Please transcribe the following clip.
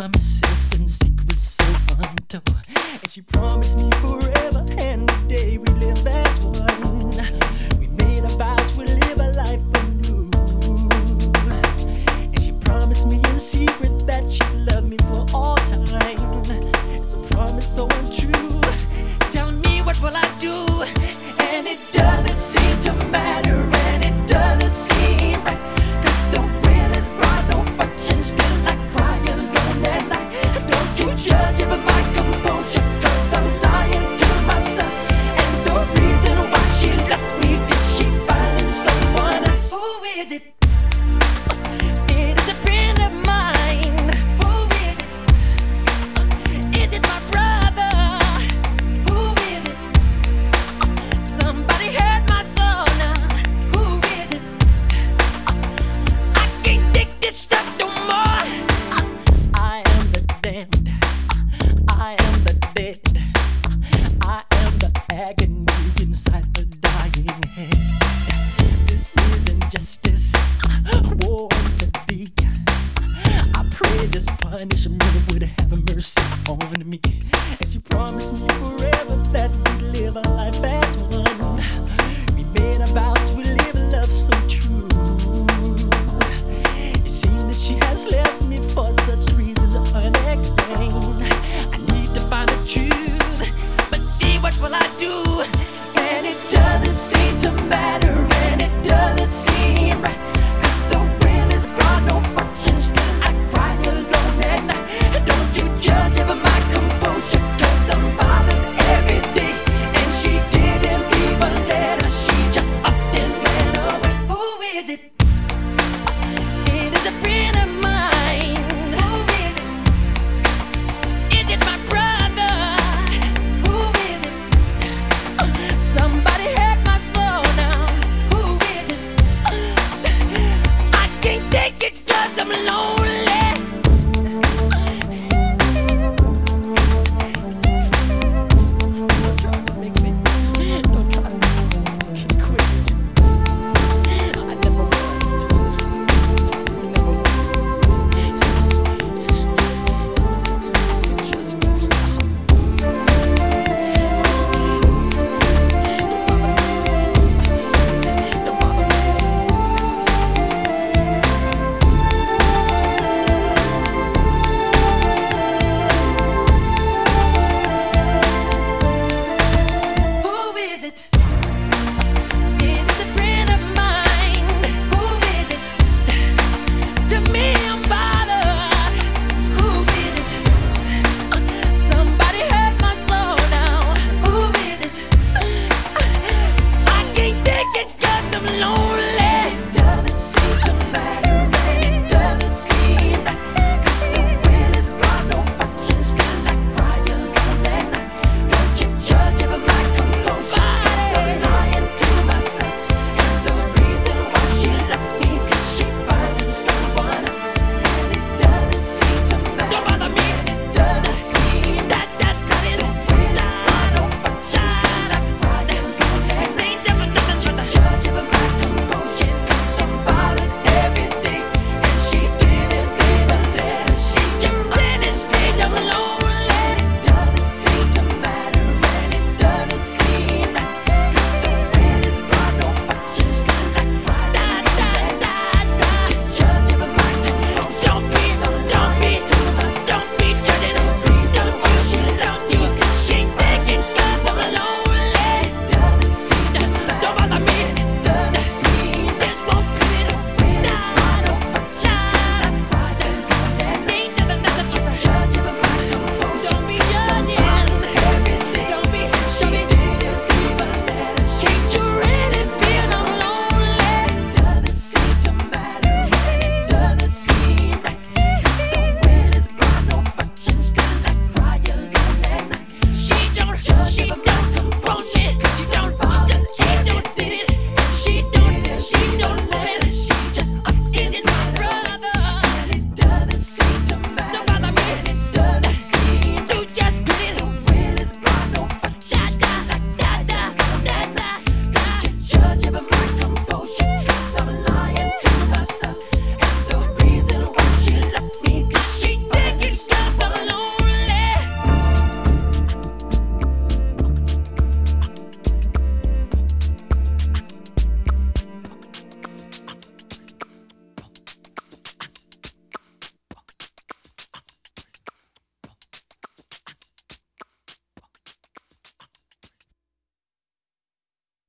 promises and secrets so untold. And she promised me forever and the day we live as one. We made our vows, we live a life anew. And she promised me in secret that she'd love me for all time. It's a promise so untrue. Tell me, what will I do? And it doesn't seem to matter, and it doesn't seem right. 'Cause the will is bright, no function, still I cry alone at night. Don't you judge it by my composure, 'cause I'm lying to myself. And the reason why she left me, is she finding someone else? Who is it? It is a friend of mine. Who is it? Is it my brother? Who is it? Somebody hurt my soul now. Who is it? I can't take this stuff no more. I am the damned. I am the dead. I am the agony inside the dying head. This isn't justice. War to thee. I pray this punishment would have mercy on me. And she promised me forever that we'd live a life as one. We made our vows, we live a love so true. It seems that she has left